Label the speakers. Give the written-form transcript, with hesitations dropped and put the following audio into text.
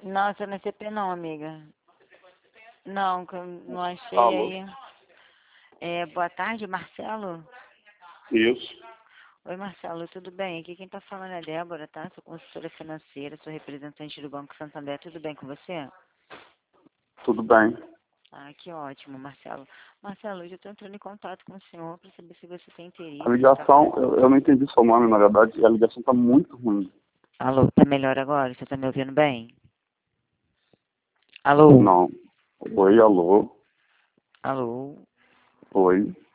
Speaker 1: Não, você não é CP não, amiga. Não, que eu não achei
Speaker 2: Alô?
Speaker 1: aí. Boa tarde, Marcelo.
Speaker 2: Isso,
Speaker 1: Oi, Marcelo, tudo bem? Aqui quem tá falando é Débora, tá? Sou consultora financeira, sou representante do Banco Santander. Tudo bem com você?
Speaker 2: tudo bem.
Speaker 1: Ah, que ótimo, Marcelo. Marcelo, hoje eu tô entrando em contato com o senhor para saber se você tem
Speaker 2: A
Speaker 1: interesse em estar
Speaker 2: ligação, eu não entendi seu nome, na verdade, e a ligação tá muito ruim.
Speaker 1: Alô, tá melhor agora? Você tá me ouvindo bem? Alô?
Speaker 2: Não. Oi, alô.
Speaker 1: Alô?
Speaker 2: Oi.